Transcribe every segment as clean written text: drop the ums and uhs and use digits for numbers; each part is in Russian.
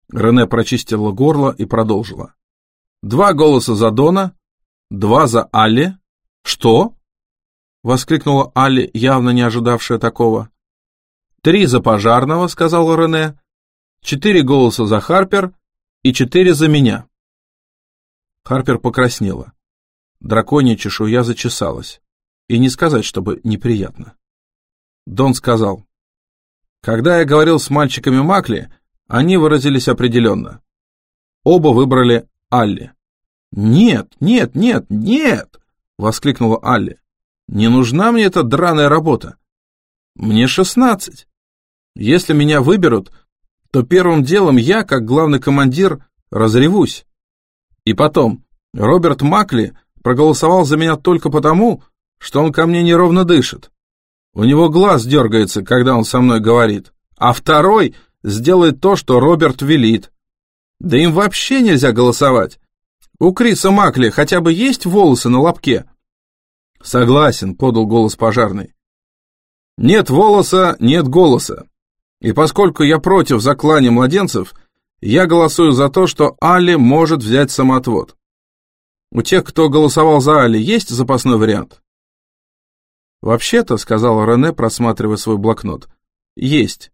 Рене прочистила горло и продолжила. 2 голоса за Дона, 2 за Алли. Что? Воскликнула Алли, явно не ожидавшая такого. 3 за пожарного, сказала Рене, 4 голоса за Харпер и 4 за меня. Харпер покраснела. Драконья чешуя зачесалась. И не сказать, чтобы неприятно. Дон сказал. Когда я говорил с мальчиками Макли, они выразились определенно. Оба выбрали Алли. «Нет, нет, нет, нет!» — воскликнула Алли. «Не нужна мне эта драная работа. Мне 16. Если меня выберут, то первым делом я, как главный командир, разревусь. И потом, Роберт Макли проголосовал за меня только потому, что он ко мне неровно дышит. У него глаз дергается, когда он со мной говорит, а второй сделает то, что Роберт велит. Да им вообще нельзя голосовать. У Криса Макли хотя бы есть волосы на лобке?» «Согласен», — подал голос пожарный. «Нет волоса, нет голоса. И поскольку я против заклания младенцев, я голосую за то, что Алли может взять самоотвод. У тех, кто голосовал за Алли, есть запасной вариант?» «Вообще-то», — сказала Рене, просматривая свой блокнот, — «есть.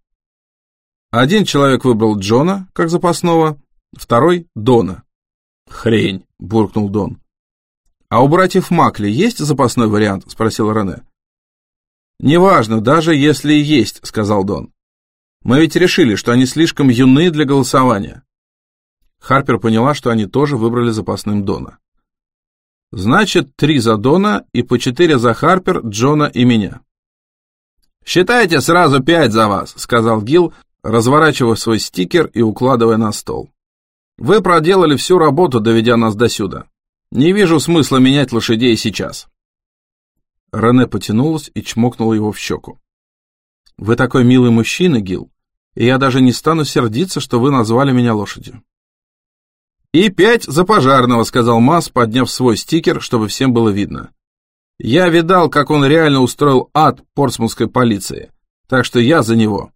1 человек выбрал Джона, как запасного, 2 — Дона». «Хрень», — буркнул Дон. «А у братьев Макли есть запасной вариант?» — спросил Рене. «Неважно, даже если и есть», — сказал Дон. «Мы ведь решили, что они слишком юны для голосования». Харпер поняла, что они тоже выбрали запасным Дона. «Значит, 3 за Дона и по 4 за Харпер, Джона и меня». «Считайте сразу 5 за вас», — сказал Гил, разворачивая свой стикер и укладывая на стол. «Вы проделали всю работу, доведя нас до сюда. Не вижу смысла менять лошадей сейчас». Рене потянулась и чмокнула его в щеку. «Вы такой милый мужчина, Гил, и я даже не стану сердиться, что вы назвали меня лошадью». «И 5 за пожарного», — сказал Масс, подняв свой стикер, чтобы всем было видно. «Я видал, как он реально устроил ад портсмутской полиции, так что я за него».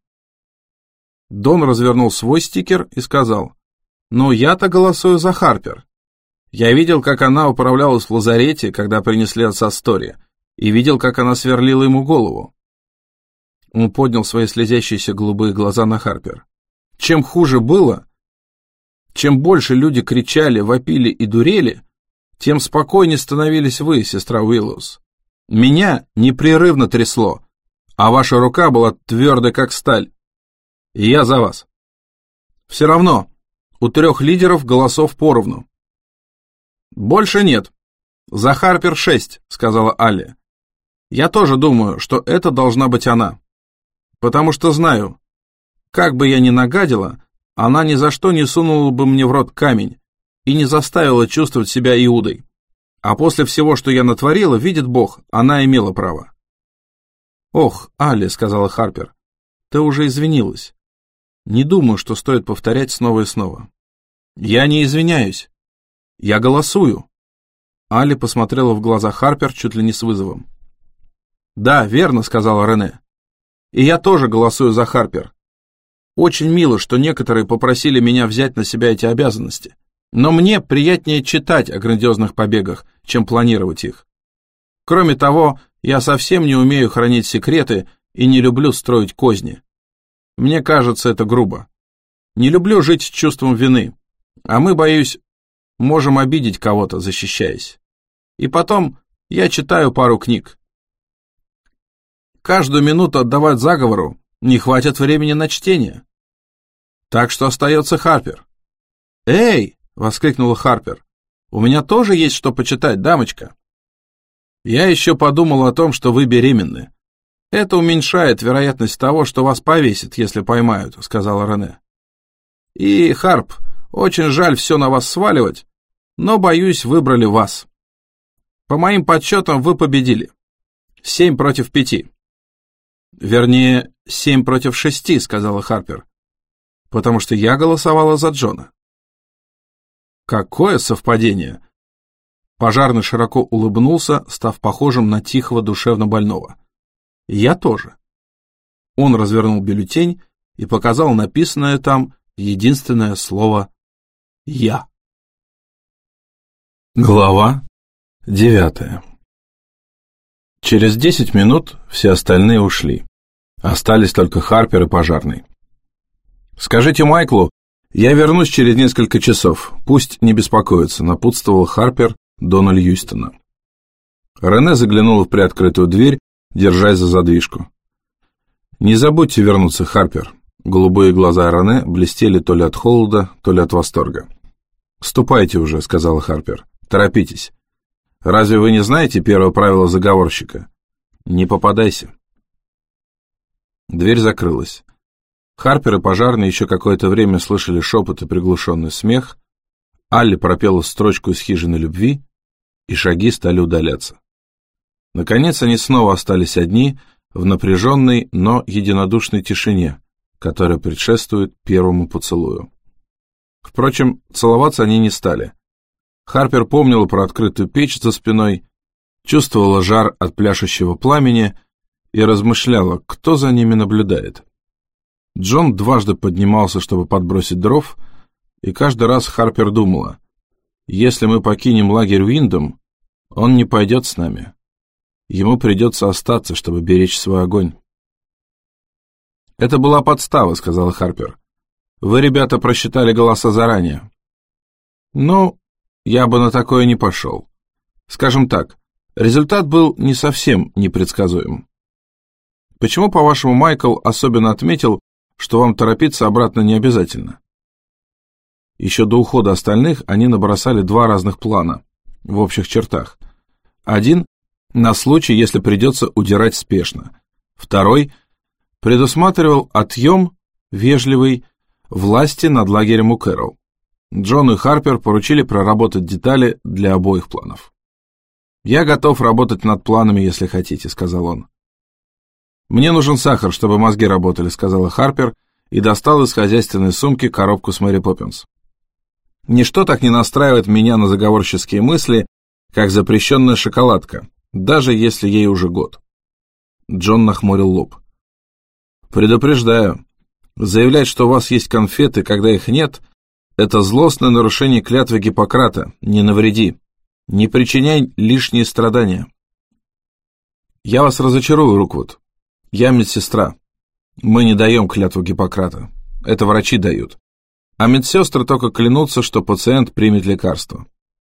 Дон развернул свой стикер и сказал, «Ну, я-то голосую за Харпер. Я видел, как она управлялась в лазарете, когда принесли отца Стори, и видел, как она сверлила ему голову». Он поднял свои слезящиеся голубые глаза на Харпер. «Чем хуже было, чем больше люди кричали, вопили и дурели, тем спокойнее становились вы, сестра Уиллоус. Меня непрерывно трясло, а ваша рука была твердой, как сталь. И я за вас. Все равно, у 3 лидеров голосов поровну». «Больше нет. За Харпер 6, — сказала Алли. «Я тоже думаю, что это должна быть она. Потому что знаю, как бы я ни нагадила, она ни за что не сунула бы мне в рот камень и не заставила чувствовать себя Иудой. А после всего, что я натворила, видит Бог, она имела право». «Ох, Алли, — сказала Харпер, — ты уже извинилась. Не думаю, что стоит повторять снова и снова». «Я не извиняюсь. Я голосую». Алли посмотрела в глаза Харпер чуть ли не с вызовом. «Да, верно, — сказала Рене. И я тоже голосую за Харпер. Очень мило, что некоторые попросили меня взять на себя эти обязанности, но мне приятнее читать о грандиозных побегах, чем планировать их. Кроме того, я совсем не умею хранить секреты и не люблю строить козни. Мне кажется, это грубо. Не люблю жить с чувством вины, а мы, боюсь, можем обидеть кого-то, защищаясь. И потом я читаю пару книг. Каждую минуту отдавать заговору не хватит времени на чтение. Так что остается Харпер». «Эй!» — воскликнула Харпер. «У меня тоже есть что почитать, дамочка». «Я еще подумал о том, что вы беременны. Это уменьшает вероятность того, что вас повесят, если поймают», — сказала Рене. «И, Харп, очень жаль все на вас сваливать, но, боюсь, выбрали вас. По моим подсчетам, вы победили. 7 против 5. «Вернее, 7 против 6, — сказала Харпер, — потому что я голосовала за Джона». «Какое совпадение!» Пожарный широко улыбнулся, став похожим на тихого душевнобольного. «Я тоже». Он развернул бюллетень и показал написанное там единственное слово «я». Глава 9. Через 10 минут все остальные ушли. Остались только Харпер и пожарный. «Скажите Майклу, я вернусь через несколько часов. Пусть не беспокоится», — напутствовал Харпер Дона Льюистона. Рене заглянула в приоткрытую дверь, держась за задвижку. «Не забудьте вернуться, Харпер». Голубые глаза Рене блестели то ли от холода, то ли от восторга. «Ступайте уже», — сказала Харпер. «Торопитесь. Разве вы не знаете первое правило заговорщика? Не попадайся». Дверь закрылась. Харпер и пожарный еще какое-то время слышали шепот и приглушенный смех. Алли пропела строчку из «Хижины любви», и шаги стали удаляться. Наконец они снова остались одни в напряженной, но единодушной тишине, которая предшествует первому поцелую. Впрочем, целоваться они не стали. Харпер помнила про открытую печь за спиной, чувствовала жар от пляшущего пламени и размышляла, кто за ними наблюдает. Джон дважды поднимался, чтобы подбросить дров, и каждый раз Харпер думала, если мы покинем лагерь Уиндом, он не пойдет с нами. Ему придется остаться, чтобы беречь свой огонь. «Это была подстава», — сказала Харпер. «Вы, ребята, просчитали голоса заранее». «Ну, я бы на такое не пошел. Скажем так, результат был не совсем непредсказуем. Почему, по-вашему, Майкл особенно отметил, что вам торопиться обратно не обязательно?» Еще до ухода остальных они набросали два разных плана, в общих чертах. Один — на случай, если придется удирать спешно. Второй предусматривал отъем, вежливый, власти над лагерем у Кэрол. Джон и Харпер поручили проработать детали для обоих планов. «Я готов работать над планами, если хотите», — сказал он. «Мне нужен сахар, чтобы мозги работали», — сказала Харпер и достал из хозяйственной сумки коробку с Мэри Поппинс. «Ничто так не настраивает меня на заговорческие мысли, как запрещенная шоколадка, даже если ей уже год». Джон нахмурил лоб. «Предупреждаю, заявлять, что у вас есть конфеты, когда их нет, это злостное нарушение клятвы Гиппократа. Не навреди, не причиняй лишние страдания». «Я вас разочарую, Руквуд. Я медсестра. Мы не даем клятву Гиппократа. Это врачи дают. А медсестры только клянутся, что пациент примет лекарство».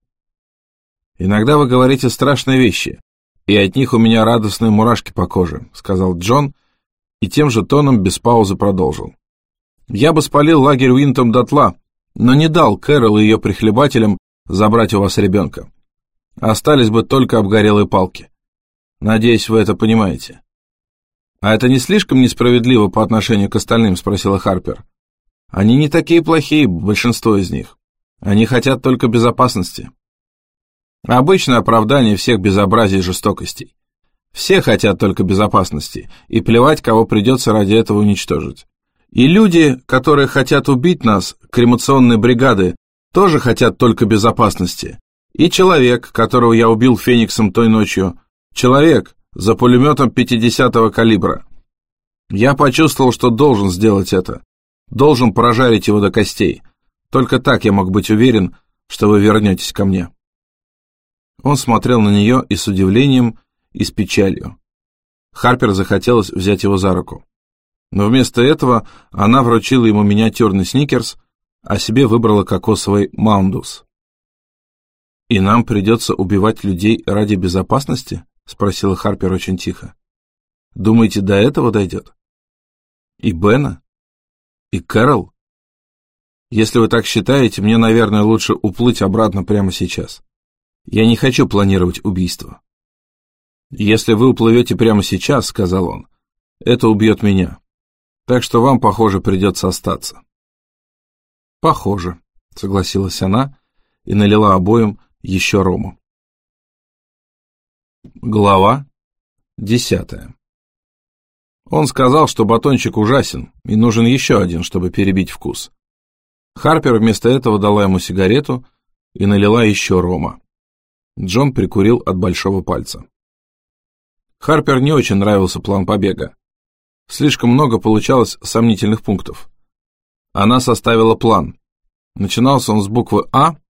«Иногда вы говорите страшные вещи, и от них у меня радостные мурашки по коже», — сказал Джон, и тем же тоном без паузы продолжил. «Я бы спалил лагерь Уинтом дотла, но не дал Кэрол и ее прихлебателям забрать у вас ребенка. Остались бы только обгорелые палки. Надеюсь, вы это понимаете». «А это не слишком несправедливо по отношению к остальным?» — спросила Харпер. «Они не такие плохие, большинство из них. Они хотят только безопасности». Обычное оправдание всех безобразий и жестокостей. Все хотят только безопасности, и плевать, кого придется ради этого уничтожить. И люди, которые хотят убить нас, кремационные бригады, тоже хотят только безопасности. И человек, которого я убил Фениксом той ночью, человек за пулеметом 50-го калибра. Я почувствовал, что должен сделать это, должен прожарить его до костей. Только так я мог быть уверен, что вы вернетесь ко мне». Он смотрел на нее и с удивлением, и с печалью. Харпер захотелось взять его за руку. Но вместо этого она вручила ему миниатюрный сникерс, а себе выбрала кокосовый маундус. «И нам придется убивать людей ради безопасности?» — спросила Харпер очень тихо. «Думаете, до этого дойдет? И Бена? И Кэрол? Если вы так считаете, мне, наверное, лучше уплыть обратно прямо сейчас. Я не хочу планировать убийство». «Если вы уплывете прямо сейчас, — сказал он, — это убьет меня. Так что вам, похоже, придется остаться». «Похоже», — согласилась она и налила обоим еще рому. Глава 10. Он сказал, что батончик ужасен, и нужен еще один, чтобы перебить вкус. Харпер вместо этого дала ему сигарету и налила еще рома. Джон прикурил от большого пальца. Харпер не очень нравился план побега. Слишком много получалось сомнительных пунктов. Она составила план. Начинался он с буквы «А»,